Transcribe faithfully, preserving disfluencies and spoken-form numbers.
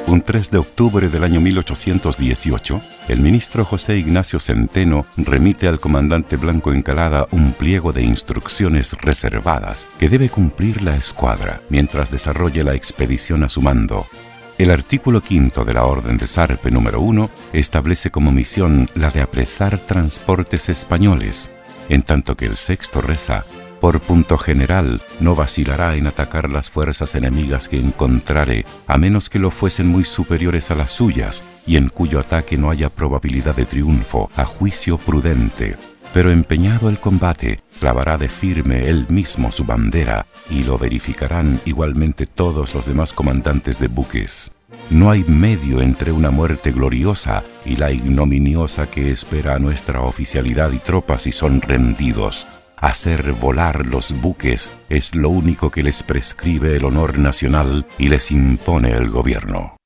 Un tres de octubre del año mil ochocientos dieciocho, el ministro José Ignacio Centeno remite al comandante Blanco Encalada un pliego de instrucciones reservadas que debe cumplir la escuadra mientras desarrolle la expedición a su mando. El artículo quinto de la Orden de Sarpe número uno establece como misión la de apresar transportes españoles, en tanto que el sexto reza: por punto general, no vacilará en atacar las fuerzas enemigas que encontrare, a menos que lo fuesen muy superiores a las suyas, y en cuyo ataque no haya probabilidad de triunfo, a juicio prudente. Pero empeñado el combate, clavará de firme él mismo su bandera, y lo verificarán igualmente todos los demás comandantes de buques. No hay medio entre una muerte gloriosa y la ignominiosa que espera a nuestra oficialidad y tropas si son rendidos. Hacer volar los buques es lo único que les prescribe el honor nacional y les impone el gobierno.